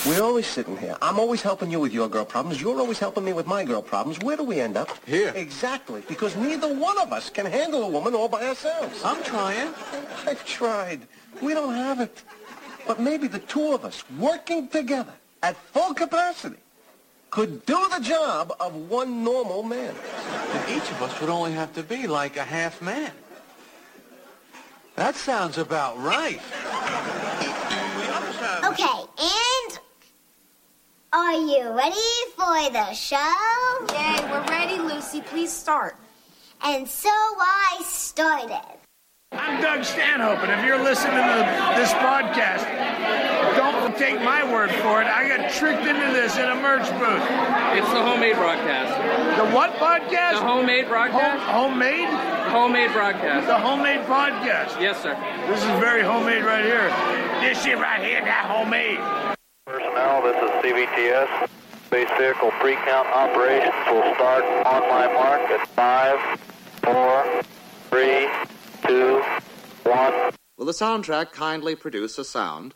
We're always sitting here. I'm always helping you with your girl problems. You're always helping me with my girl problems. Where do we end up? Here. Exactly, because neither one of us can handle a woman all by ourselves. I'm trying. I've tried. We don't have it. But maybe the two of us working together at full capacity could do the job of one normal man. And each of us would only have to be like a half man. That sounds about right. Okay, and are you ready for the show? Yay, we're ready, Lucy. Please start. And so I started. I'm Doug Stanhope, and if you're listening to this podcast, don't take my word for it. I got tricked into this in a merch booth. It's the Homemade Broadcast. The what podcast? The Homemade Broadcast. Homemade? Homemade Broadcast. The Homemade Podcast. Yes, sir. This is very homemade right here. This shit right here, that homemade. Personnel, this is CVTS. Space vehicle pre-count operations will start on my mark at 5, 4, 3, 2, 1. Will the soundtrack kindly produce a sound?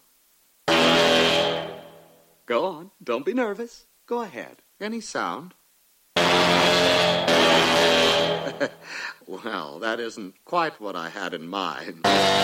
Go on. Don't be nervous. Go ahead. Any sound? Well, that isn't quite what I had in mind.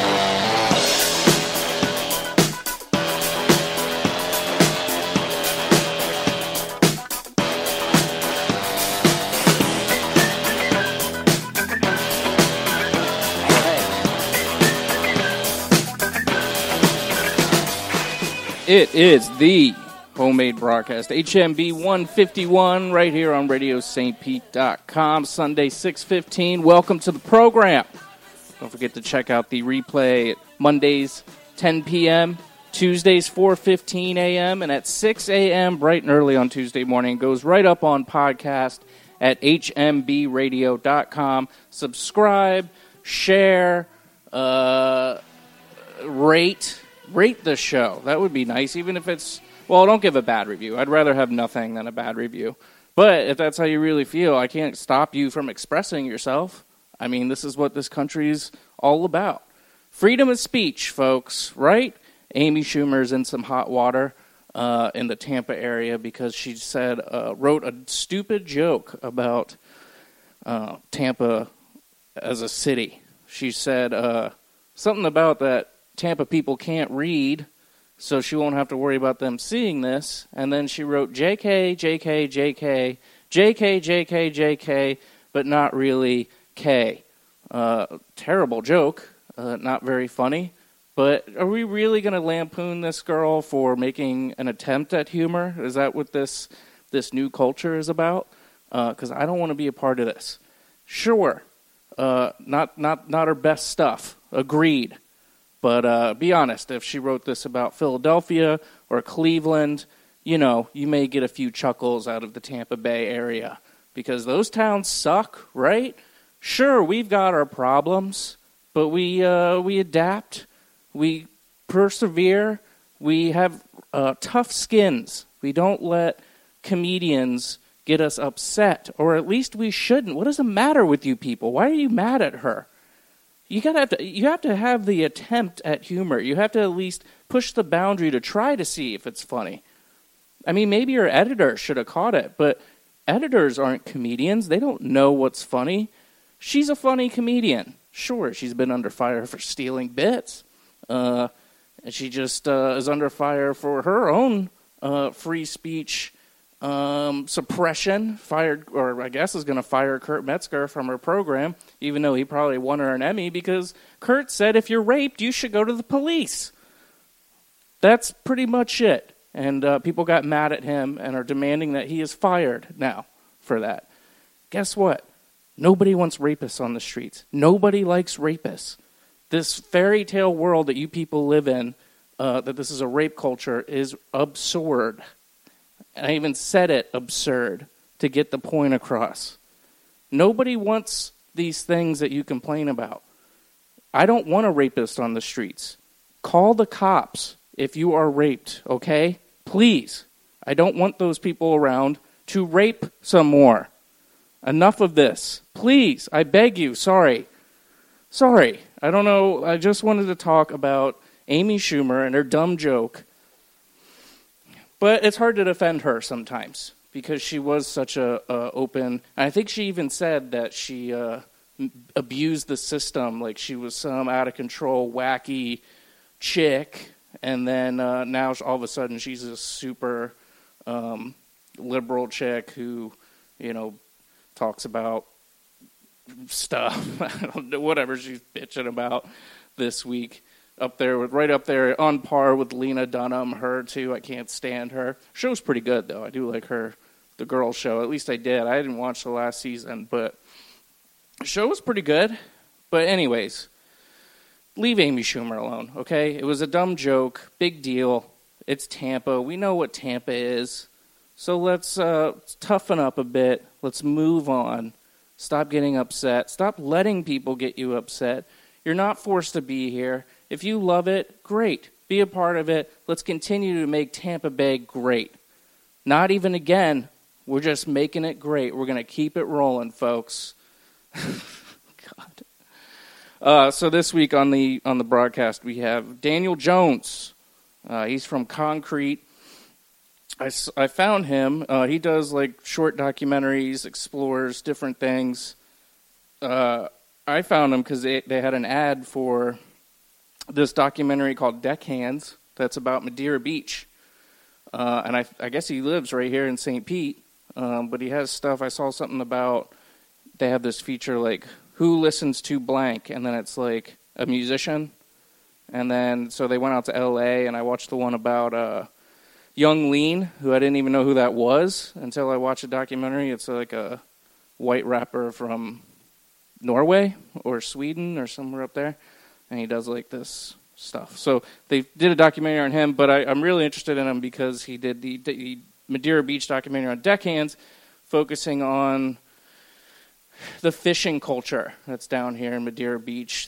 It is the Homemade Broadcast, HMB 151, right here on RadioSt.Pete.com, Sunday 6:15. Welcome to the program. Don't forget to check out the replay at Mondays 10 p.m., Tuesdays 4:15 a.m., and at 6 a.m. bright and early on Tuesday morning. It goes right up on podcast at hmbradio.com. Subscribe, share, rate the show. That would be nice, even if it's, well, don't give a bad review. I'd rather have nothing than a bad review. But if that's how you really feel, I can't stop you from expressing yourself. I mean, this is what this country's all about. Freedom of speech, folks, right? Amy Schumer's in some hot water in the Tampa area because she said, wrote a stupid joke about Tampa as a city. She said something about that Tampa people can't read, so she won't have to worry about them seeing this. And then she wrote JK, JK, JK, JK, JK, JK, but not really K. Terrible joke, not very funny. But are we really going to lampoon this girl for making an attempt at humor? Is that what this new culture is about? Because I don't want to be a part of this. Sure, not her best stuff. Agreed. But be honest, if she wrote this about Philadelphia or Cleveland, you may get a few chuckles out of the Tampa Bay area. Because those towns suck, right? Sure, we've got our problems, but we adapt, we persevere, we have tough skins. We don't let comedians get us upset, or at least we shouldn't. What does the matter with you people? Why are you mad at her? You have to have the attempt at humor. You have to at least push the boundary to try to see if it's funny. I mean, maybe your editor should have caught it, but editors aren't comedians. They don't know what's funny. She's a funny comedian. Sure, she's been under fire for stealing bits. And she just is under fire for her own free speech suppression. Fired, or I guess is going to fire Kurt Metzger from her program, even though he probably won her an Emmy because Kurt said if you're raped, you should go to the police. That's pretty much it. And people got mad at him and are demanding that he is fired now for that. Guess what? Nobody wants rapists on the streets. Nobody likes rapists. This fairy tale world that you people live in, that this is a rape culture, is absurd. And I even said it, absurd, to get the point across. Nobody wants these things that you complain about. I don't want a rapist on the streets. Call the cops if you are raped, okay? Please. I don't want those people around to rape some more. Enough of this. Please, I beg you. Sorry. I don't know. I just wanted to talk about Amy Schumer and her dumb joke. But it's hard to defend her sometimes because she was such a open. I think she even said that she abused the system, like she was some out of control, wacky chick, and then now all of a sudden she's a super liberal chick who, talks about stuff. I don't know, whatever she's bitching about this week. Right up there, on par with Lena Dunham. Her too. I can't stand her. Show's pretty good though. I do like her, the girl show. At least I did. I didn't watch the last season, but the show was pretty good. But anyways, leave Amy Schumer alone, okay? It was a dumb joke. Big deal. It's Tampa. We know what Tampa is. So let's toughen up a bit. Let's move on. Stop getting upset. Stop letting people get you upset. You're not forced to be here. If you love it, great. Be a part of it. Let's continue to make Tampa Bay great. Not even again. We're just making it great. We're going to keep it rolling, folks. God. So this week on the broadcast, we have Daniel Jones. He's from Concrete. I found him. He does like short documentaries, explores different things. I found him because they had an ad for this documentary called Deckhands that's about Madeira Beach. And I guess he lives right here in St. Pete. But he has stuff. I saw something about, they have this feature like, who listens to blank? And then it's like a musician. And then, so they went out to L.A. and I watched the one about Young Lean, who I didn't even know who that was until I watched a documentary. It's like a white rapper from Norway or Sweden or somewhere up there, and he does like this stuff. So they did a documentary on him, but I'm really interested in him because he did the Madeira Beach documentary on Deckhands, focusing on the fishing culture that's down here in Madeira Beach.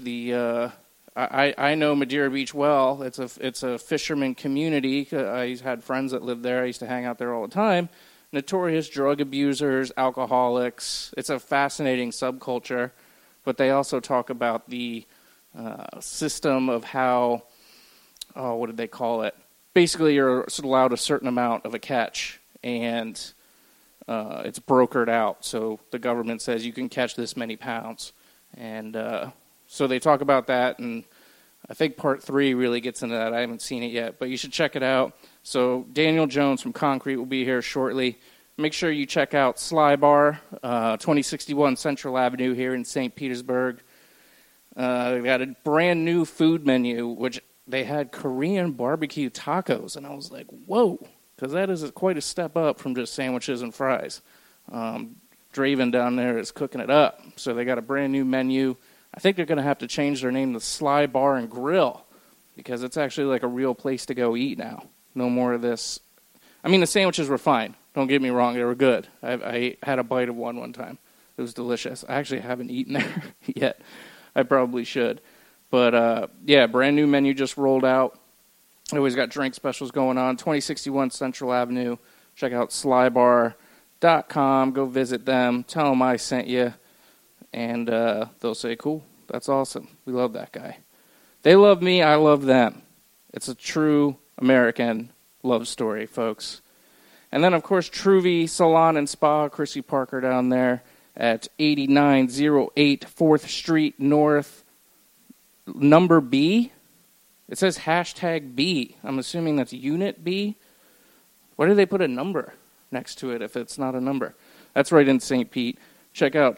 I know Madeira Beach well. It's a fisherman community. I had friends that lived there. I used to hang out there all the time. Notorious drug abusers, alcoholics. It's a fascinating subculture. But they also talk about the system of how, what did they call it? Basically, you're allowed a certain amount of a catch, and it's brokered out. So the government says you can catch this many pounds. And so they talk about that, and I think part 3 really gets into that. I haven't seen it yet, but you should check it out. So Daniel Jones from Concrete will be here shortly. Make sure you check out Sly Bar, 2061 Central Avenue here in St. Petersburg. They've got a brand new food menu, which they had Korean barbecue tacos, and I was like, whoa, because that is quite a step up from just sandwiches and fries. Draven down there is cooking it up, so they got a brand new menu. I think they're going to have to change their name to Sly Bar and Grill, because it's actually like a real place to go eat now. No more of this. I mean, the sandwiches were fine. Don't get me wrong, they were good. I had a bite of one time. It was delicious. I actually haven't eaten there yet. I probably should. But, yeah, brand new menu just rolled out. They always got drink specials going on. 2061 Central Avenue. Check out slybar.com. Go visit them. Tell them I sent you. And they'll say, cool, that's awesome. We love that guy. They love me, I love them. It's a true American love story, folks. And then, of course, Truvy Salon and Spa, Chrissy Parker down there at 8908 4th Street North, number B. It says hashtag B. I'm assuming that's Unit B. Why do they put a number next to it if it's not a number? That's right in St. Pete. Check out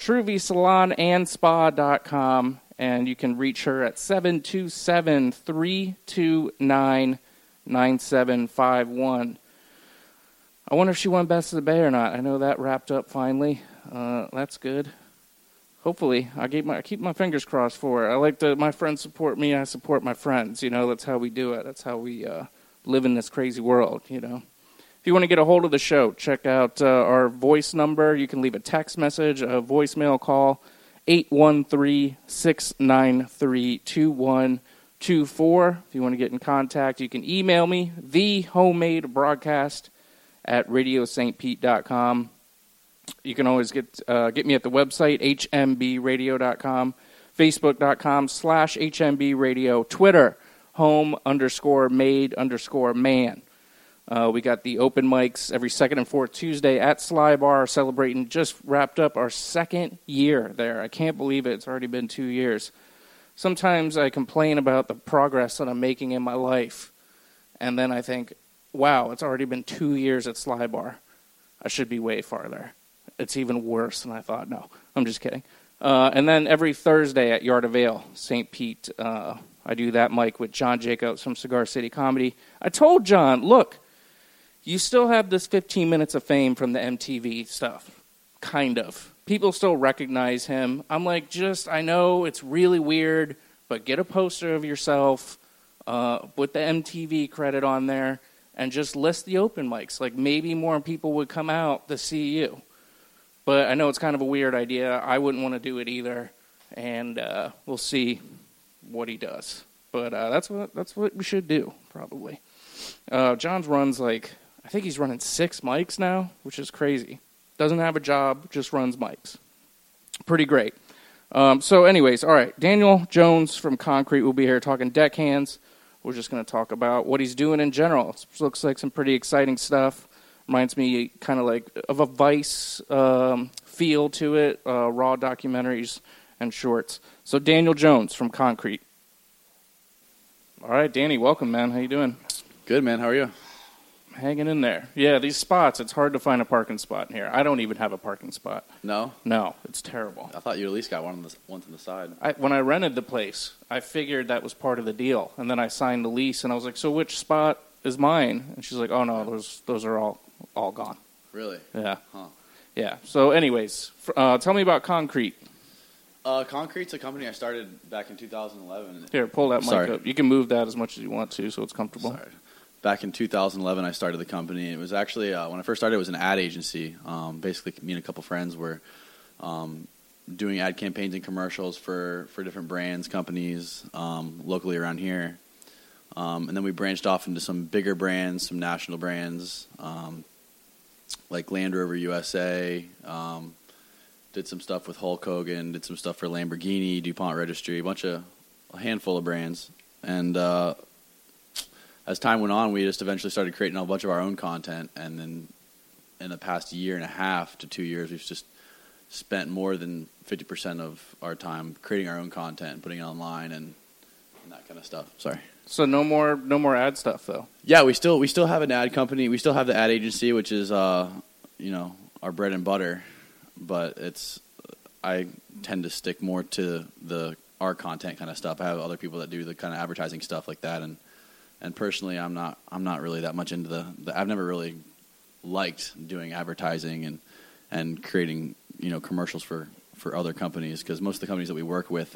TruvySalonandSpa.com, and you can reach her at 727-329-9751. I wonder if she won Best of the Bay or not. I know that wrapped up finally. That's good. Hopefully. I keep my fingers crossed for her. I like my friends support me, I support my friends. That's how we do it. That's how we live in this crazy world, If you want to get a hold of the show, check out our voice number. You can leave a text message, a voicemail call, 813-693-2124. If you want to get in contact, you can email me, thehomemade.broadcast@radiostpete.com. You can always get me at the website, hmbradio.com, facebook.com/hmbradio, Twitter, home_made_man. We got the open mics every second and fourth Tuesday at Sly Bar, celebrating, just wrapped up our second year there. I can't believe it. It's already been 2 years. Sometimes I complain about the progress that I'm making in my life, and then I think, wow, it's already been 2 years at Sly Bar. I should be way farther. It's even worse than I thought. No, I'm just kidding. And then every Thursday at Yard of Vale, St. Pete, I do that mic with John Jacobs from Cigar City Comedy. I told John, look, you still have this 15 minutes of fame from the MTV stuff, kind of. People still recognize him. I'm like, I know it's really weird, but get a poster of yourself with the MTV credit on there and just list the open mics. Like, maybe more people would come out to see you. But I know it's kind of a weird idea. I wouldn't want to do it either, and we'll see what he does. But that's what we should do, probably. John's runs I think he's running 6 mics now, which is crazy. Doesn't have a job, just runs mics. Pretty great. So anyways, all right, Daniel Jones from Concrete will be here talking deckhands. We're just going to talk about what he's doing in general. It looks like some pretty exciting stuff. Reminds me kind of like of a Vice feel to it, raw documentaries and shorts. So Daniel Jones from Concrete. All right, Danny, welcome, man. How you doing? Good, man. How are you? Hanging in there. Yeah, these spots, it's hard to find a parking spot in here. I don't even have a parking spot. No? No, it's terrible. I thought you at least got one on the side. When I rented the place, I figured that was part of the deal. And then I signed the lease, and I was like, so which spot is mine? And she's like, oh, no, those are all gone. Really? Yeah. Huh. Yeah. So anyways, tell me about Concrete. Concrete's a company I started back in 2011. Here, pull that mic up. You can move that as much as you want to so it's comfortable. Sorry. Back in 2011, I started the company. It was actually, when I first started, it was an ad agency. Basically, me and a couple friends were doing ad campaigns and commercials for different brands, companies locally around here. And then we branched off into some bigger brands, some national brands, like Land Rover USA, did some stuff with Hulk Hogan, did some stuff for Lamborghini, DuPont Registry, a handful of brands. And as time went on, we just eventually started creating a bunch of our own content. And then in the past 1.5 to 2 years, we've just spent more than 50% of our time creating our own content, putting it online and that kind of stuff. Sorry. So no more ad stuff, though. Yeah, we still have an ad company. We still have the ad agency, which is our bread and butter. But I tend to stick more to our content kind of stuff. I have other people that do the kind of advertising stuff like that, and personally, I'm not really that much into I've never really liked doing advertising and creating commercials for other companies, because most of the companies that we work with,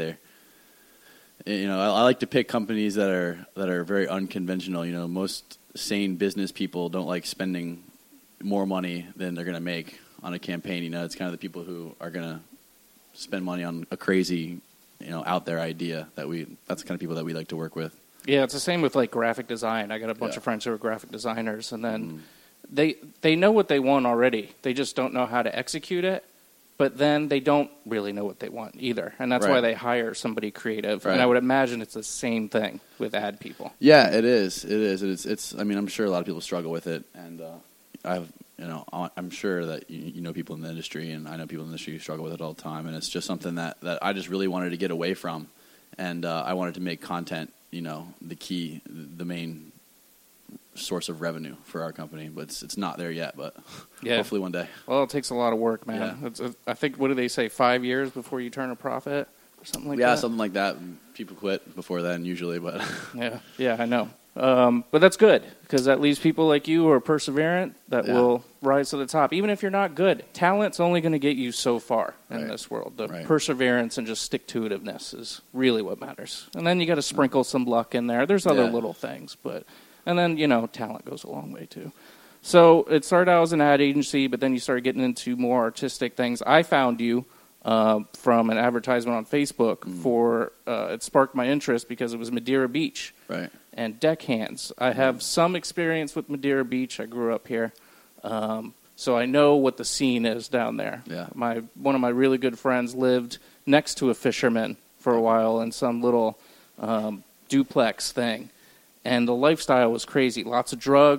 I like to pick companies that are very unconventional. Most sane business people don't like spending more money than they're going to make on a campaign. It's kind of the people who are going to spend money on a crazy, out there idea that's the kind of people that we like to work with. Yeah, it's the same with like graphic design. I got a bunch of friends who are graphic designers, and then they know what they want already. They just don't know how to execute it. But then they don't really know what they want either, and that's why they hire somebody creative. Right. And I would imagine it's the same thing with ad people. Yeah, it is. It is. It's. I mean, I'm sure a lot of people struggle with it, and I'm sure that you know people in the industry, and I know people in the industry who struggle with it all the time. And it's just something that I just really wanted to get away from, and I wanted to make content, the main source of revenue for our company, but it's not there yet, but hopefully one day. Well, it takes a lot of work, man. Yeah. I think, what do they say, 5 years before you turn a profit or something like that? Yeah, something like that. People quit before then usually, but yeah, I know. But that's good, because that leaves people like you who are perseverant that will rise to the top. Even if you're not good, talent's only going to get you so far in this world. The perseverance and just stick-to-itiveness is really what matters. And then you got to sprinkle some luck in there. There's other little things, but... And then, talent goes a long way, too. So it started out as an ad agency, but then you started getting into more artistic things. I found you from an advertisement on Facebook for, it sparked my interest because it was Madeira Beach and deckhands. I have some experience with Madeira Beach. I grew up here. So I know what the scene is down there. Yeah. One of my really good friends lived next to a fisherman for a while in some little duplex thing. And the lifestyle was crazy. Lots of drugs,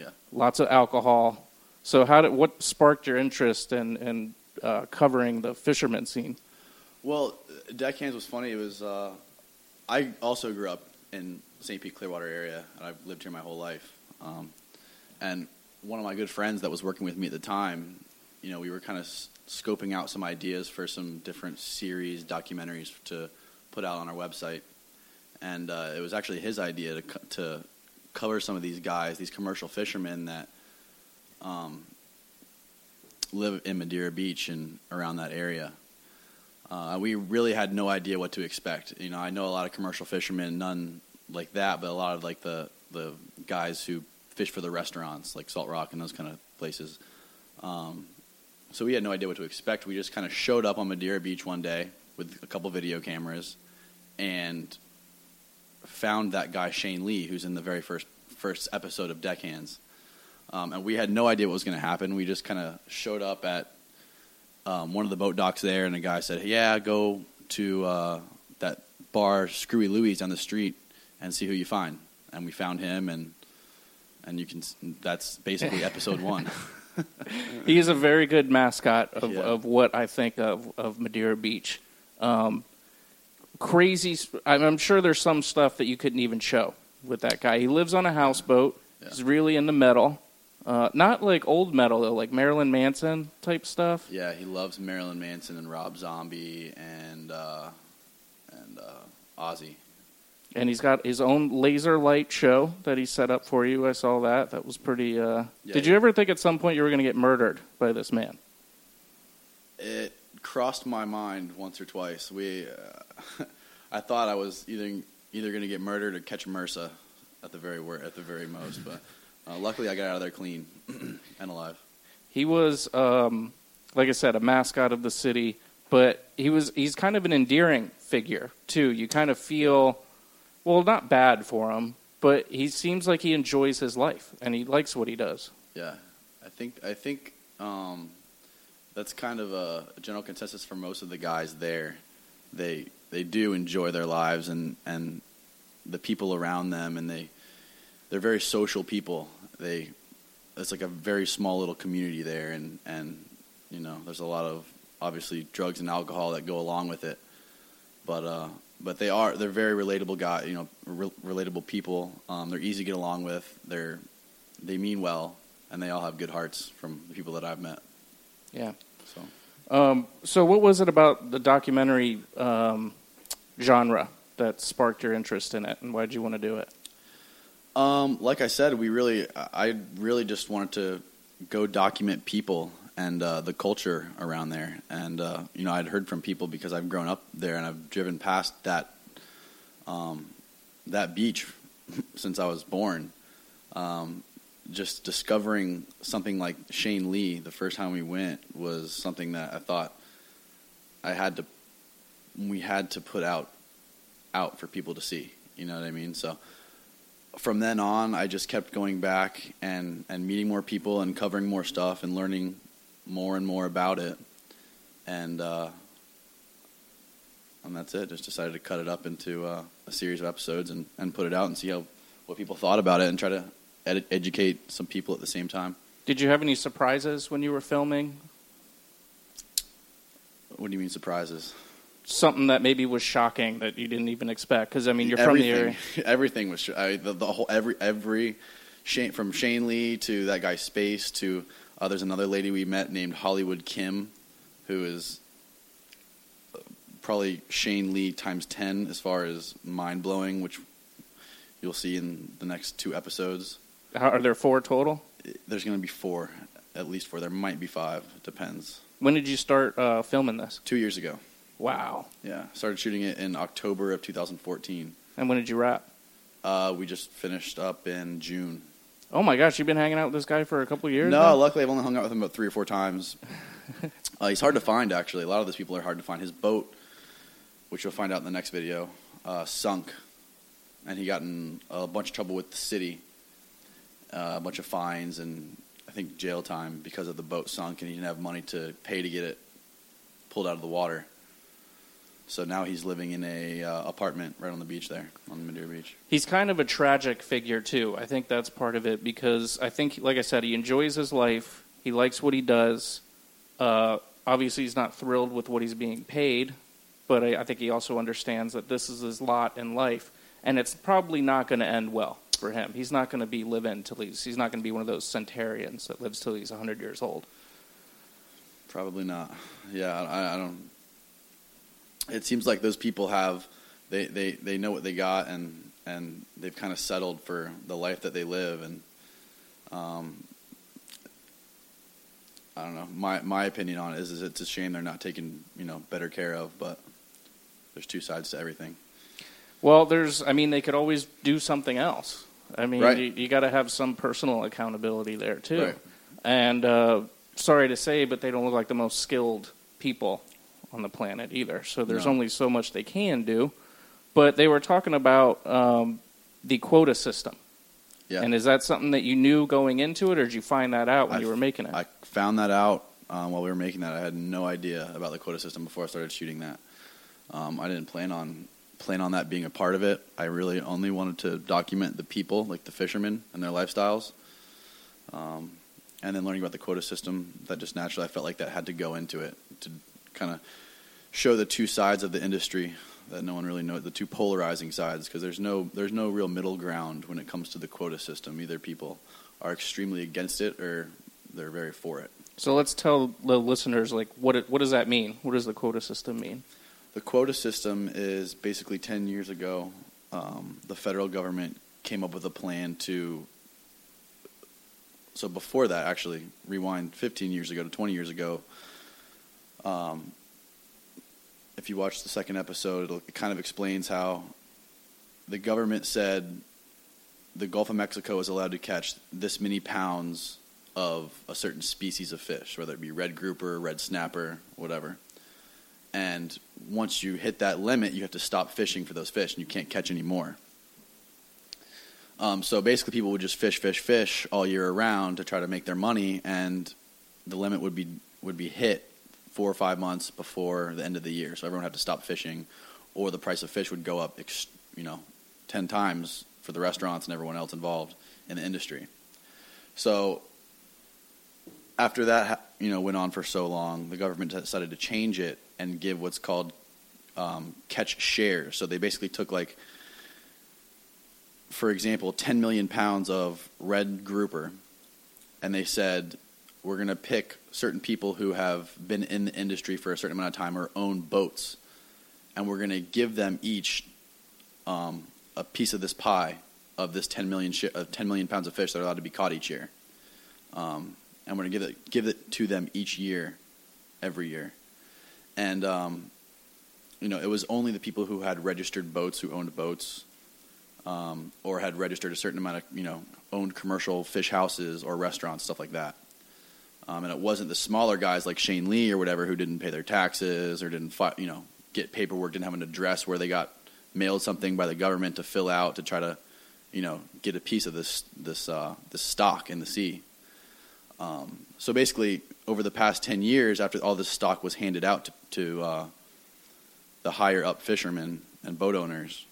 Yeah. Lots of alcohol. So what sparked your interest in covering the fisherman scene? Well, Deckhands was funny. It was I also grew up in St. Pete Clearwater area, and I've lived here my whole life. And one of my good friends that was working with me at the time, we were kind of scoping out some ideas for some different series, documentaries to put out on our website. And it was actually his idea to cover some of these guys, these commercial fishermen that live in Madeira Beach and around that area. We really had no idea what to expect. I know a lot of commercial fishermen, none like that, but a lot of like the guys who fish for the restaurants, like Salt Rock and those kind of places. So we had no idea what to expect. We just kind of showed up on Madeira Beach one day with a couple video cameras and found that guy Shane Lee, who's in the very first episode of Deckhands. And we had no idea what was going to happen. We just kind of showed up at one of the boat docks there, and a guy said, "Yeah, go to that bar Screwy Louie's down the street and see who you find." And we found him, and that's basically episode 1. He is a very good mascot of what I think of Madeira Beach. Crazy. I'm sure there's some stuff that you couldn't even show with that guy. He lives on a houseboat. Yeah. He's really into metal. Not like old metal, though, like Marilyn Manson type stuff. Yeah, he loves Marilyn Manson and Rob Zombie and Ozzy. And he's got his own laser light show that he set up for you. I saw that. That was pretty... Did you ever think at some point you were going to get murdered by this man? It crossed my mind once or twice. I thought I was either going to get murdered or catch MRSA at the very most, but luckily I got out of there clean and alive. He was, like I said, a mascot of the city, but he's kind of an endearing figure too. You kind of feel, well, not bad for him, but he seems like he enjoys his life and he likes what he does. Yeah, I think that's kind of a general consensus for most of the guys there. They do enjoy their lives and the people around them, and they're very social people. It's like a very small little community there, and there's a lot of obviously drugs and alcohol that go along with it. But they're very relatable guys, relatable people. They're easy to get along with. They mean well, and they all have good hearts from the people that I've met. Yeah. So what was it about the documentary genre that sparked your interest in it, and why did you want to do it? Like I said, I really just wanted to go document people and the culture around there. And I'd heard from people because I've grown up there and I've driven past that beach since I was born. Just discovering something like Shane Lee the first time we went was something that I thought we had to put out for people to see. You know what I mean? So from then on, I just kept going back and meeting more people and covering more stuff and learning more and more about it. And that's it. Just decided to cut it up into a series of episodes and put it out and see what people thought about it and try to educate some people at the same time. Did you have any surprises when you were filming? What do you mean surprises? Something that maybe was shocking that you didn't even expect, because I mean you're from the area. Everything was the whole every from Shane Lee to that guy Space to there's another lady we met named Hollywood Kim, who is probably Shane Lee times 10 as far as mind blowing, which you'll see in the next 2 episodes. Are there 4 total? There's going to be 4, at least 4. There might be 5. It depends. When did you start filming this? 2 years ago. Wow. Yeah, started shooting it in October of 2014. And when did you wrap? We just finished up in June. Oh my gosh, you've been hanging out with this guy for a couple of years No, now? Luckily I've only hung out with him about 3 or 4 times. He's hard to find, actually. A lot of those people are hard to find. His boat, which you'll find out in the next video, sunk. And he got in a bunch of trouble with the city. A bunch of fines and I think jail time because of the boat sunk, and he didn't have money to pay to get it pulled out of the water. So now he's living in a apartment right on the beach there, on Madeira Beach. He's kind of a tragic figure, too. I think that's part of it because I think, like I said, he enjoys his life. He likes what he does. Obviously, he's not thrilled with what he's being paid, but I think he also understands that this is his lot in life, and it's probably not going to end well for him. He's not going to be living till he's not going to be one of those centenarians that lives till he's 100 years old. Probably not. Yeah, I don't. It seems like those people have, they know what they got, and they've kind of settled for the life that they live, and I don't know. My opinion on it is it's a shame they're not taken better care of, but there's two sides to everything. Well, they could always do something else. I mean, right. you got to have some personal accountability there too. Right. And sorry to say, but they don't look like the most skilled people on the planet either. So there's only so much they can do. But they were talking about the quota system. Yeah. And is that something that you knew going into it, or did you find that out when you were making it? I found that out while we were making that. I had no idea about the quota system before I started shooting that. I didn't plan on that being a part of it. I really only wanted to document the people, like the fishermen and their lifestyles. And then learning about the quota system, that just naturally I felt like that had to go into it to kind of show the two sides of the industry that no one really knows, the two polarizing sides, because there's no real middle ground when it comes to the quota system. Either people are extremely against it or they're very for it. So let's tell the listeners, like, what does that mean? What does the quota system mean? The quota system is basically 10 years ago, the federal government came up with a plan to, so before that, actually, rewind 15 years ago to 20 years ago, if you watch the second episode, it kind of explains how the government said the Gulf of Mexico is allowed to catch this many pounds of a certain species of fish, whether it be red grouper, red snapper, whatever. And once you hit that limit, you have to stop fishing for those fish, and you can't catch any more. So basically people would just fish all year around to try to make their money, and the limit would be hit 4 or 5 months before the end of the year. So everyone had to stop fishing, or the price of fish would go up 10 times for the restaurants and everyone else involved in the industry. So after that went on for so long, the government decided to change it and give what's called catch shares. So they basically took, like, for example, 10 million pounds of red grouper, and they said, we're going to pick certain people who have been in the industry for a certain amount of time or own boats, and we're going to give them each a piece of this pie of this 10 million pounds of fish that are allowed to be caught each year. And we're going to give it to them each year, every year. And it was only the people who had registered boats, who owned boats, or had registered a certain amount of, owned commercial fish houses or restaurants, stuff like that. And it wasn't the smaller guys like Shane Lee or whatever who didn't pay their taxes or didn't, get paperwork, didn't have an address where they got mailed something by the government to fill out to try to, get a piece of this stock in the sea. So basically, over the past 10 years, after all this stock was handed out to the higher up fishermen and boat owners,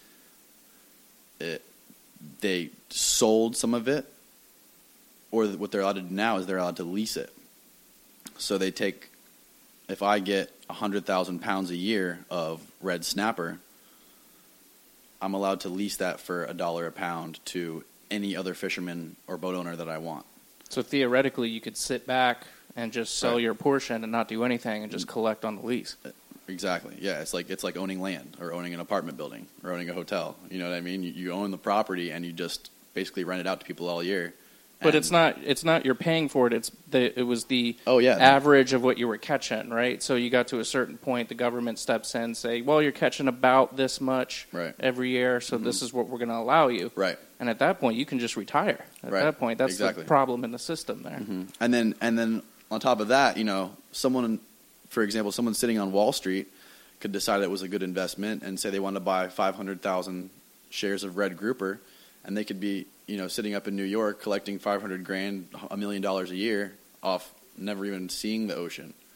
they sold some of it, or what they're allowed to do now is they're allowed to lease it. So they take, if I get 100,000 pounds a year of red snapper, I'm allowed to lease that for $1 a pound to any other fisherman or boat owner that I want. So theoretically, you could sit back and just sell your portion and not do anything and just collect on the lease. Exactly. Yeah, it's like owning land or owning an apartment building or owning a hotel. You know what I mean? You own the property and you just basically rent it out to people all year. But it's not you're paying for it. It was the average of what you were catching, right? So you got to a certain point, the government steps in and say, well, you're catching about this much every year, so this is what we're going to allow you. Right. And at that point, you can just retire. At that point, that's the problem in the system there. Mm-hmm. And then on top of that, someone, for example, someone sitting on Wall Street could decide it was a good investment and say they want to buy 500,000 shares of red grouper, and they could be sitting up in New York collecting $500,000, $1 million a year off never even seeing the ocean.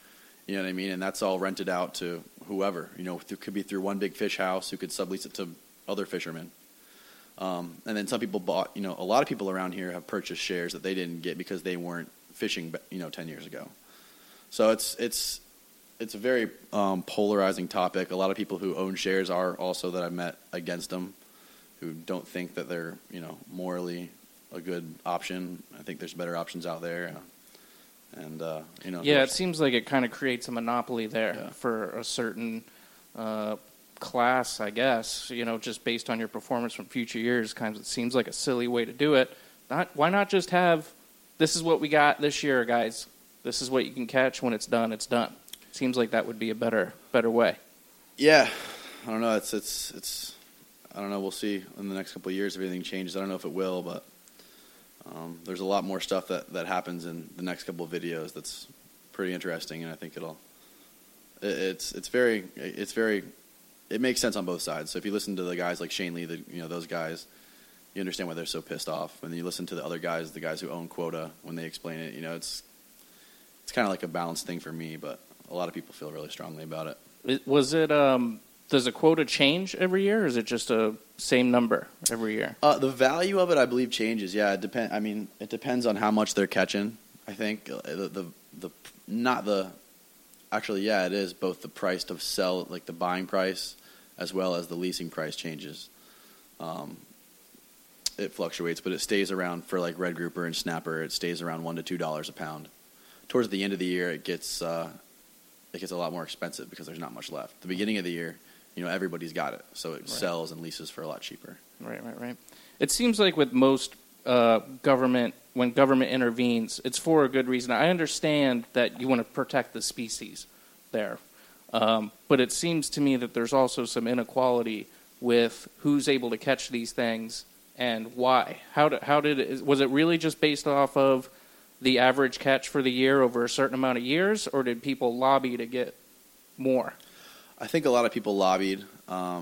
You know what I mean? And that's all rented out to whoever. You know, it could be through one big fish house who could sublease it to other fishermen. And then some people bought, you know, a lot of people around here have purchased shares that they didn't get because they weren't fishing, 10 years ago. So it's a very polarizing topic. A lot of people who own shares are also that I've met against them, who don't think that they're, morally a good option. I think there's better options out there. And, Yeah, it seems like it kind of creates a monopoly there for a certain class, I guess, just based on your performance from future years. Kind of, it seems like a silly way to do it. Why not just have, this is what we got this year, guys. This is what you can catch. When it's done, it's done. Seems like that would be a better way. Yeah, I don't know. It's. I don't know. We'll see in the next couple of years if anything changes. I don't know if it will, but there's a lot more stuff that happens in the next couple of videos that's pretty interesting, and I think it makes sense on both sides. So if you listen to the guys like Shane Lee, those guys, you understand why they're so pissed off. And then you listen to the other guys, the guys who own quota, when they explain it, it's kind of like a balanced thing for me, but a lot of people feel really strongly about it. Does a quota change every year, or is it just a same number every year? The value of it, I believe, changes. Yeah, it depends on how much they're catching. I think it is both the price to sell, like the buying price, as well as the leasing price changes. It fluctuates, but it stays around for like red grouper and snapper. It stays around $1 to $2 a pound. Towards the end of the year, it gets a lot more expensive because there's not much left. The beginning of the year, everybody's got it, so it sells and leases for a lot cheaper. Right. It seems like with most government, when government intervenes, it's for a good reason. I understand that you want to protect the species there, but it seems to me that there's also some inequality with who's able to catch these things and why. Was it really just based off of the average catch for the year over a certain amount of years, or did people lobby to get more? I think a lot of people lobbied. A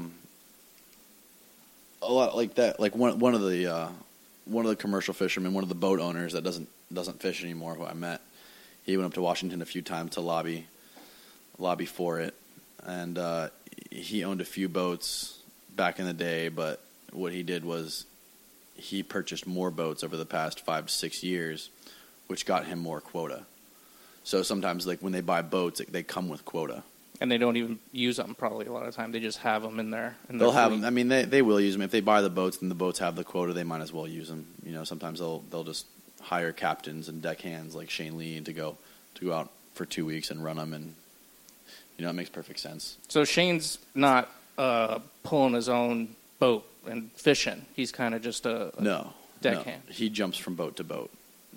lot like that. Like one of the commercial fishermen, one of the boat owners that doesn't fish anymore, who I met, he went up to Washington a few times to lobby for it, and he owned a few boats back in the day. But what he did was he purchased more boats over the past 5 to 6 years, which got him more quota. So sometimes, like when they buy boats, they come with quota. And they don't even use them probably a lot of the time. They just have them in their They'll have fleet. them. I mean, they will use them. If they buy the boats and the boats have the quota, they might as well use them. Sometimes they'll just hire captains and deckhands like Shane Lee to go out for 2 weeks and run them, and it makes perfect sense. So Shane's not pulling his own boat and fishing. He's kind of just a deckhand. No. He jumps from boat to boat.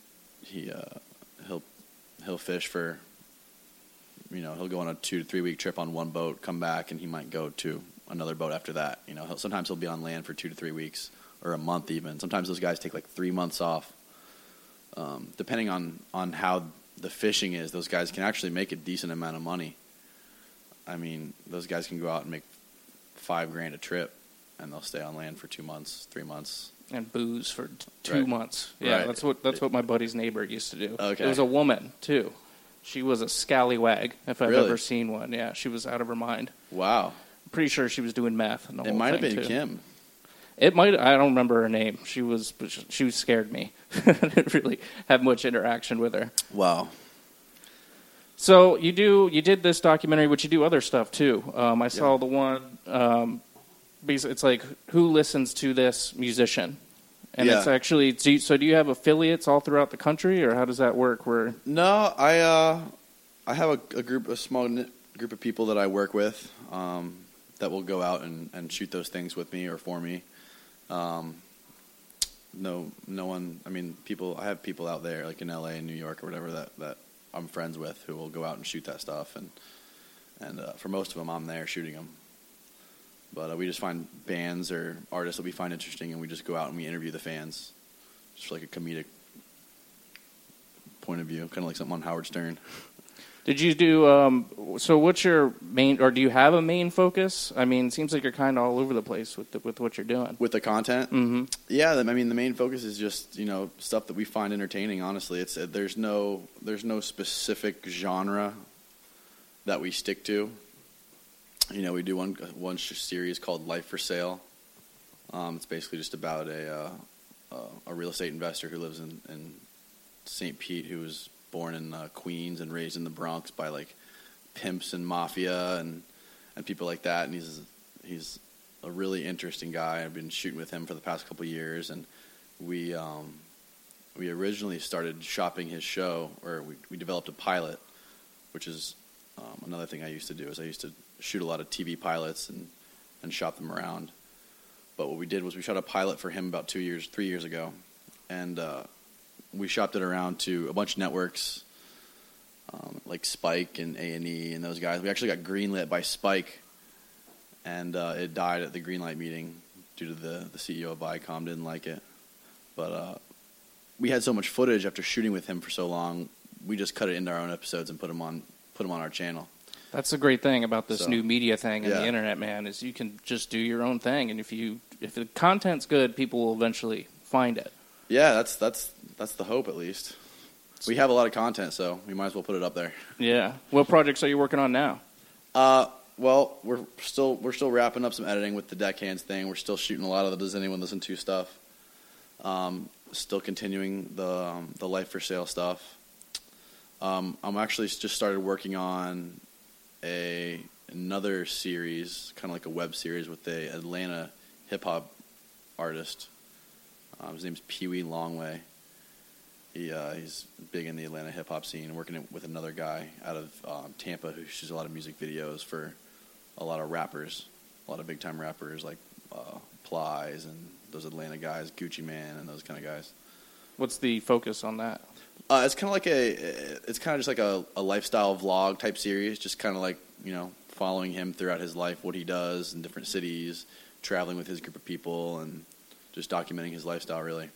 He'll fish for, he'll go on a 2 to 3 week trip on one boat, come back, and he might go to another boat after that. Sometimes he'll be on land for 2 to 3 weeks or a month even. Sometimes those guys take like 3 months off. Depending on how the fishing is, those guys can actually make a decent amount of money. I mean, those guys can go out and make $5,000 a trip, and they'll stay on land for 2 months, 3 months. And booze for 2 months. Yeah, right. That's what my buddy's neighbor used to do. Okay. It was a woman too. She was a scallywag, if I've Really? ever seen one. Yeah, she was out of her mind. Wow. I'm pretty sure she was doing meth. And the It whole might have thing, been too. Kim. It might. I don't remember her name. She scared me. I didn't really have much interaction with her. Wow. So you did this documentary, but you do other stuff too. I saw the one. It's like, who listens to this musician? And it's actually, so do you have affiliates all throughout the country, or how does that work? No, I have a small group of people that I work with that will go out and shoot those things with me or for me. No one. I mean, I have people out there like in LA and New York or whatever that I'm friends with who will go out and shoot that stuff, and for most of them, I'm there shooting them. But we just find bands or artists that we find interesting, and we just go out and we interview the fans, just like a comedic point of view, kind of like something on Howard Stern. Did you do? So, what's your main, or do you have a main focus? I mean, it seems like you're kind of all over the place with what you're doing. With the content, mm-hmm. Yeah. I mean, the main focus is just stuff that we find entertaining. Honestly, there's no specific genre that we stick to. You know, we do one series called Life for Sale. It's basically just about a real estate investor who lives in St. Pete, who was born in Queens and raised in the Bronx by like pimps and mafia and people like that. And he's a really interesting guy. I've been shooting with him for the past couple of years, and we originally started shopping his show, or we developed a pilot, which is another thing I used to do. Is I used to shoot a lot of TV pilots and shop them around. But what we did was we shot a pilot for him about 3 years ago, and we shopped it around to a bunch of networks, like Spike and A&E and those guys. We actually got greenlit by Spike, and it died at the greenlight meeting due to the CEO of Viacom didn't like it. But we had so much footage after shooting with him for so long, we just cut it into our own episodes and put them on our channel. That's the great thing about this new media thing and yeah. the internet, man, is you can just do your own thing, and if the content's good, people will eventually find it. Yeah, that's the hope, at least. We have a lot of content, so we might as well put it up there. Yeah. What projects are you working on now? Well, we're still wrapping up some editing with the Deckhands thing. We're still shooting a lot of the Does Anyone Listen To stuff. Still continuing the Life for Sale stuff. I'm actually just started working on another series, kind of like a web series with a Atlanta hip hop artist. His name's Pee Wee Longway. He's big in the Atlanta hip hop scene, working with another guy out of Tampa who shoots a lot of music videos for a lot of rappers, a lot of big time rappers like Plies and those Atlanta guys, Gucci Man and those kind of guys. What's the focus on that? It's kind of just like a lifestyle vlog type series, just kind of like, you know, following him throughout his life, what he does in different cities, traveling with his group of people, and just documenting his lifestyle, really.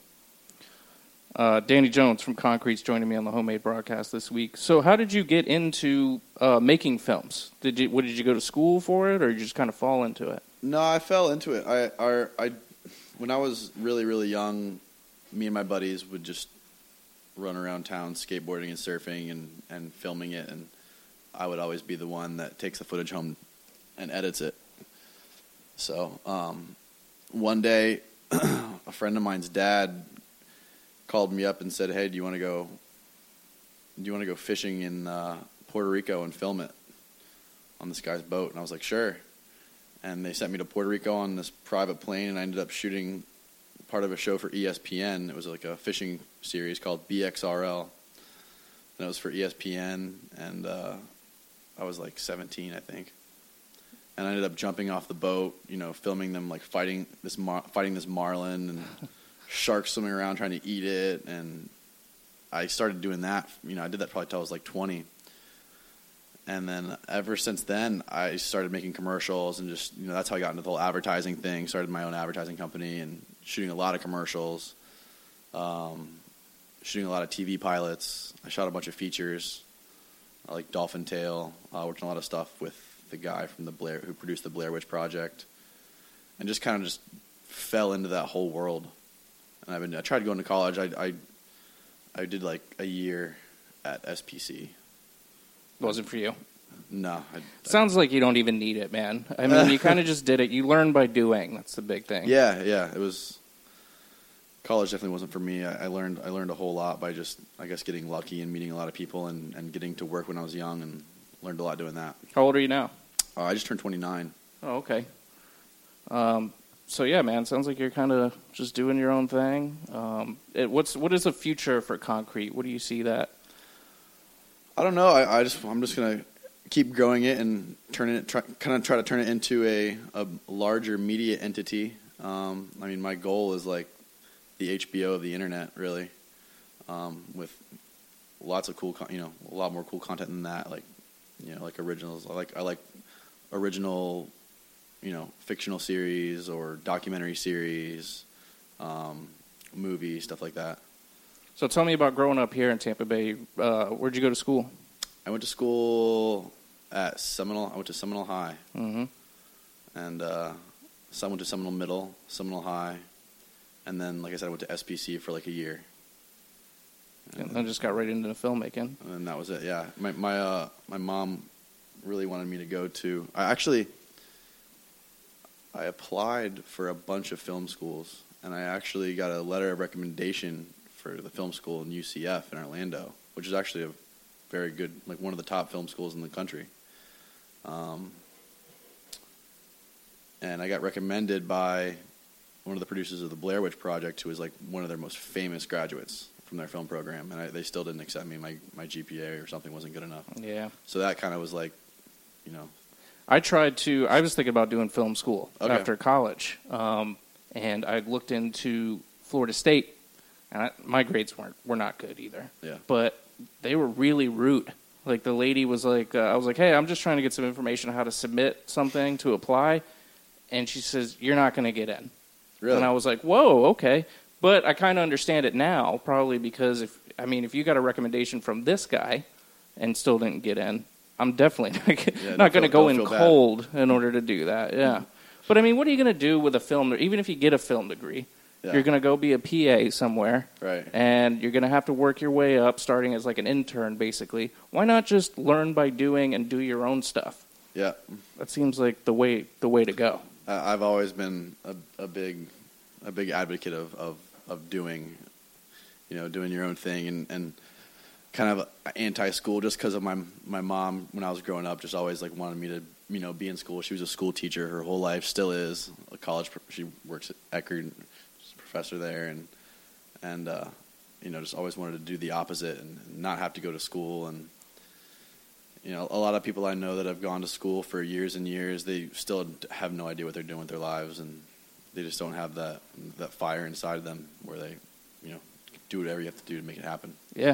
Danny Jones from Concrete's joining me on the Homemade Broadcast this week. So how did you get into making films? Did you go to school for it, or you just kind of fall into it? No, I fell into it. I when I was really, really young, me and my buddies would just run around town skateboarding and surfing and filming it, and I would always be the one that takes the footage home and edits it. So one day, a friend of mine's dad called me up and said, "Hey, do you want to go fishing in Puerto Rico and film it on this guy's boat?" And I was like, "Sure." And they sent me to Puerto Rico on this private plane, and I ended up shooting part of a show for ESPN. It was like a fishing series called BXRL, and it was for ESPN, and I was like 17, I think. And I ended up jumping off the boat, you know, filming them like fighting this marlin and sharks swimming around trying to eat it. And I started doing that. You know, I did that probably till I was like 20. And then ever since then, I started making commercials, and just, you know, that's how I got into the whole advertising thing. Started my own advertising company and shooting a lot of commercials, shooting a lot of TV pilots. I shot a bunch of features, like Dolphin Tale. Worked on a lot of stuff with the guy from who produced the Blair Witch Project, and just kind of just fell into that whole world. And I tried going to college. I did like a year at SPC. Wasn't for you? No. Sounds like you don't even need it, man. I mean, you kind of just did it. You learn by doing. That's the big thing. Yeah. It was. College definitely wasn't for me. I learned a whole lot by just, I guess, getting lucky and meeting a lot of people and getting to work when I was young, and learned a lot doing that. How old are you now? I just turned 29. Oh, okay. So yeah, man, sounds like you're kind of just doing your own thing. What is the future for Concrete? What do you see that? I don't know. I'm just gonna keep growing it and try to turn it into a larger media entity. I mean, my goal is like the HBO of the internet, really, with lots of cool, a lot more cool content than that. Like, like originals. I like original, fictional series or documentary series, movies, stuff like that. So tell me about growing up here in Tampa Bay. Where'd you go to school? I went to school at Seminole. I went to Seminole High. Mm-hmm. And so I went to Seminole Middle, Seminole High, and then, like I said, I went to SPC for like a year. And then just got right into the filmmaking. And that was it. Yeah, my mom really wanted me to go to. I applied for a bunch of film schools, and I actually got a letter of recommendation for the film school in UCF in Orlando, which is actually a very good, like one of the top film schools in the country. And I got recommended by one of the producers of the Blair Witch Project, who was like one of their most famous graduates from their film program, and they still didn't accept me. My GPA or something wasn't good enough. Yeah. So that kind of was like, you know. I was thinking about doing film school after college, and I looked into Florida State, and my grades were not good either. Yeah. But they were really rude. Like the lady was like, I was like, hey, I'm just trying to get some information on how to submit something to apply, and she says, you're not going to get in. Really? And I was like, whoa, okay. But I kind of understand it now, probably because if you got a recommendation from this guy and still didn't get in, I'm definitely not going to go in cold in order to do that. Yeah. Mm-hmm. But I mean, what are you going to do with a film? Even if you get a film degree, you're going to go be a PA somewhere, right? And you're going to have to work your way up, starting as like an intern, basically. Why not just learn by doing and do your own stuff? Yeah, that seems like the way to go. I've always been a big advocate of doing, doing your own thing and kind of anti-school, just because of my mom when I was growing up just always like wanted me to be in school. She was a school teacher her whole life, still is a college. She works at Eckerd, she's a professor there, and just always wanted to do the opposite and not have to go to school. And a lot of people I know that have gone to school for years and years, they still have no idea what they're doing with their lives, and they just don't have that fire inside of them where they do whatever you have to do to make it happen. Yeah.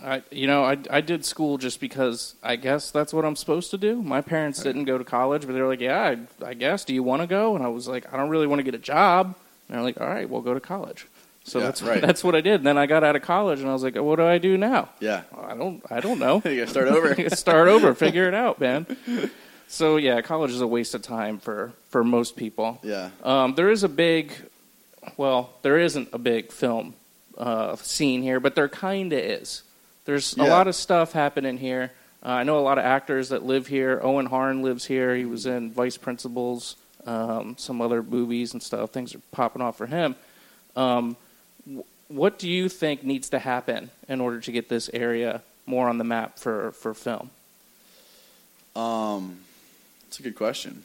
I did school just because I guess that's what I'm supposed to do. My parents didn't go to college, but they were like, yeah, I guess. Do you want to go? And I was like, I don't really want to get a job. And they're like, all right, we'll go to college. So that's what I did. And then I got out of college, and I was like, what do I do now? Yeah. Well, I don't know. You got to start over. You got to start over. Figure it out, man. So, yeah, college is a waste of time for most people. Yeah. There isn't a big film scene here, but there kind of is. There's a lot of stuff happening here. I know a lot of actors that live here. Owen Harn lives here. He was in Vice Principals, some other movies and stuff. Things are popping off for him. What do you think needs to happen in order to get this area more on the map for film? That's a good question.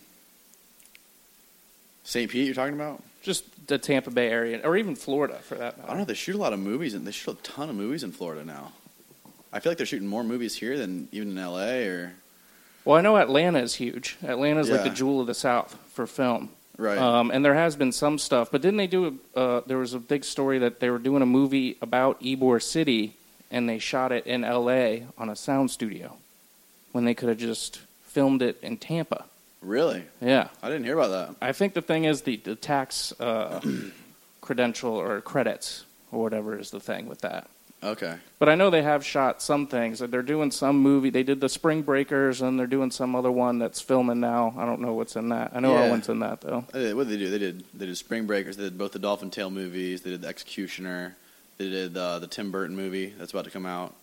St. Pete, you're talking about? Just the Tampa Bay area, or even Florida, for that matter. I don't know. They shoot a lot of movies, and they shoot a ton of movies in Florida now. I feel like they're shooting more movies here than even in L.A. or. Well, I know Atlanta is huge. Atlanta's like the jewel of the South for film. Right. And there has been some stuff, but didn't they do there was a big story that they were doing a movie about Ybor City, and they shot it in L.A. on a sound studio when they could have just filmed it in Tampa. Really? Yeah. I didn't hear about that. I think the thing is the tax credential or credits or whatever is the thing with that. Okay. But I know they have shot some things. They're doing some movie. They did the Spring Breakers, and they're doing some other one that's filming now. I don't know what's in that. I know Owen's in that, though. What did they do? They did Spring Breakers. They did both the Dolphin Tale movies. They did The Executioner. They did the Tim Burton movie that's about to come out.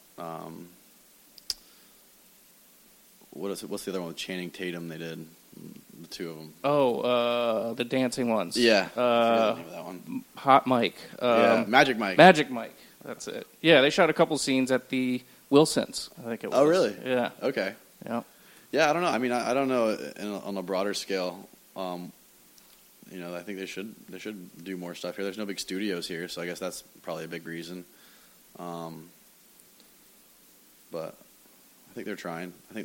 What's the other one with Channing Tatum? They did the two of them. Oh, the dancing ones. Yeah. I forget the name of that one. Hot Mike. Magic Mike. Magic Mike. That's it. Yeah, they shot a couple scenes at the Wilsons, I think it was. Oh, really? Yeah. Okay. Yeah. Yeah, I don't know. I mean, I don't know on a broader scale. I think they should do more stuff here. There's no big studios here, so I guess that's probably a big reason. But I think they're trying. I think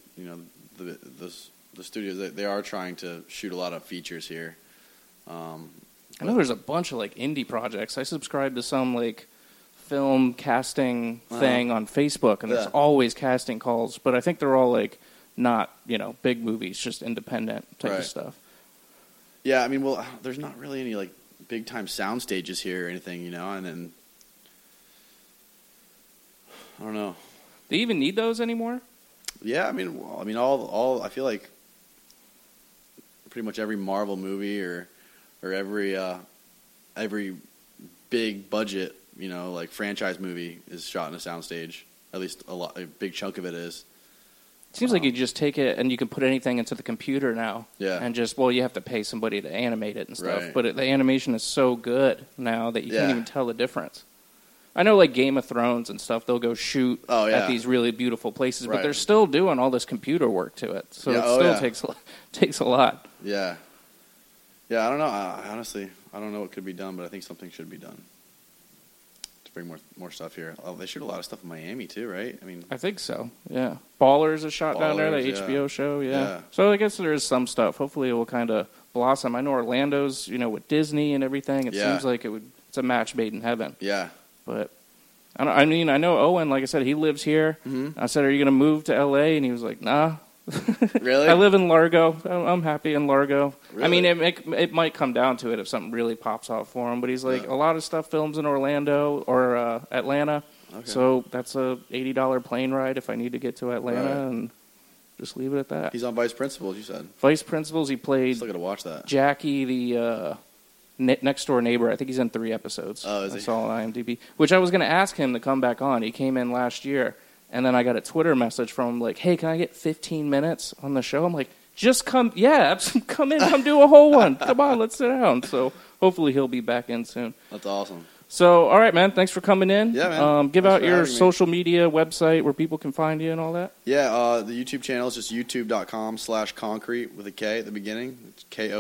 the studios they are trying to shoot a lot of features here. I know there's a bunch of indie projects. I subscribe to some film casting thing on Facebook, and there's always casting calls, but I think they're all not big movies, just independent type of stuff. Yeah, I mean, there's not really any big time sound stages here or anything, and then I don't know. Do you even need those anymore? Yeah, I mean, all I feel like pretty much every Marvel movie or every big budget, franchise movie is shot in a soundstage. At least a big chunk of it is. seems like you just take it and you can put anything into the computer now. Yeah. And just, well, you have to pay somebody to animate it and stuff. Right. But the animation is so good now that you Yeah. can't even tell the difference. I know, like Game of Thrones and stuff, they'll go shoot at these really beautiful places, but Right. they're still doing all this computer work to it. So Yeah, it still takes a lot. Yeah. Yeah, I don't know. Honestly, I don't know what could be done, but I think something should be done to bring more stuff here. Oh, they shoot a lot of stuff in Miami, too, right? I mean, I think so, yeah. Ballers is shot down there, the Ballers, yeah. HBO show, Yeah. So I guess there is some stuff. Hopefully it will kind of blossom. I know Orlando's, with Disney and everything, it seems like it's a match made in heaven. Yeah. But, I know Owen, like I said, he lives here. Mm-hmm. I said, are you going to move to L.A.? And he was like, nah. Really? I live in Largo. I'm happy in Largo. Really? I mean, it might come down to it if something really pops off for him. But he's like, a lot of stuff films in Orlando or Atlanta. Okay. So that's a $80 plane ride if I need to get to Atlanta, Right. and just leave it at that. He's on Vice Principals, you said. Vice Principals, he played Still got to watch that. Jackie, the next door neighbor. I think he's in 3 episodes. Oh, is I he? saw on IMDb. Which I was going to ask him to come back on. He came in last year. And then I got a Twitter message from him like, hey, can I get 15 minutes on the show? I'm like, just come. Yeah, come in. Come do a whole one. Come on, let's sit down. So hopefully he'll be back in soon. That's awesome. So, all right, man. Thanks for coming in. Yeah, man. Give Thanks out for your having me. social media website where people can find you and all that. Yeah, the YouTube channel is just youtube.com/concrete with a K at the beginning. It's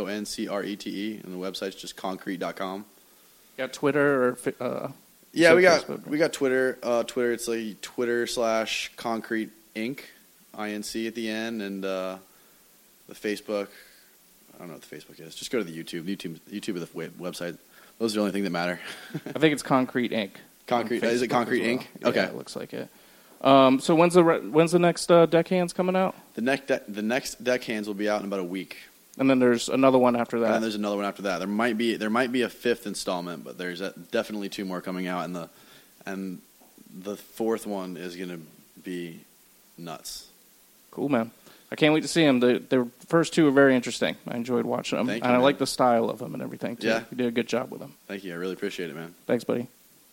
KONCRETE, and the website's just concrete.com. Got Twitter or Yeah, we got Facebook, right? we got Twitter. Twitter, it's like Twitter/Concrete Inc. INC at the end, and the Facebook. I don't know what the Facebook is. Just go to the YouTube. YouTube is the website. Those are the only thing that matter. I think it's Concrete Inc. Concrete. on Is it Facebook Concrete as well. Inc.? Okay. Yeah, it looks like it. So when's the next Deckhands coming out? The next Deckhands will be out in about a week. And then there's another one after that. And then there's another one after that. There might be a 5th installment, but there's definitely 2 more coming out, and the 4th one is going to be nuts. Cool, man. I can't wait to see them. The first 2 are very interesting. I enjoyed watching them, Thank you, and I man. like the style of them and everything too. Yeah. You did a good job with them. Thank you. I really appreciate it, man. Thanks, buddy.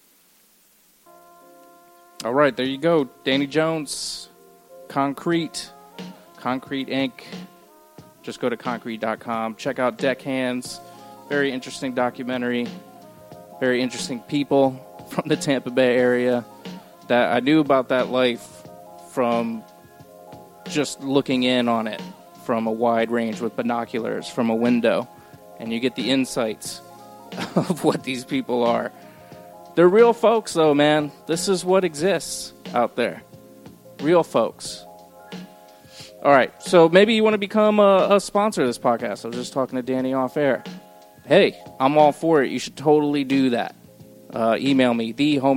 All right, there you go. Danny Jones, Concrete Inc. Just go to concrete.com. Check out Deckhands. Very interesting documentary. Very interesting people from the Tampa Bay area that I knew about that life from just looking in on it from a wide range with binoculars from a window. And you get the insights of what these people are. They're real folks, though, man. This is what exists out there. Real folks. All right, so maybe you want to become a sponsor of this podcast. I was just talking to Danny off air. Hey, I'm all for it. You should totally do that. Email me,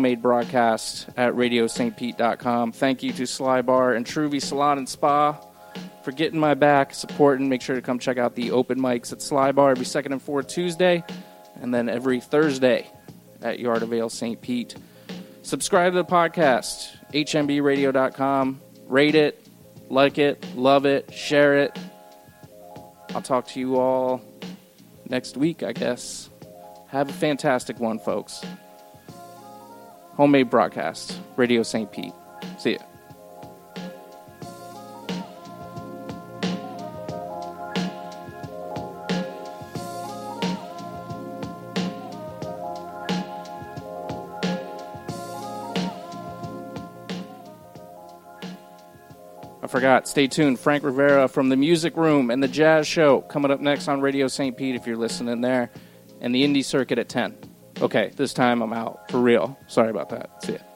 thehomemade@radiostpete.com. Thank you to Sly Bar and Truvy Salon and Spa for getting my back, supporting. Make sure to come check out the open mics at Sly Bar every 2nd and 4th Tuesday, and then every Thursday at Yard of Ale St. Pete. Subscribe to the podcast, hmbradio.com. Rate it, like it, love it, share it. I'll talk to you all next week, I guess. Have a fantastic one, folks. Homemade broadcast, Radio St. Pete. See ya. I forgot. Stay tuned. Frank Rivera from the Music Room and the Jazz Show coming up next on Radio St. Pete if you're listening there. And the Indie Circuit at 10. Okay, this time I'm out. For real. Sorry about that. See ya.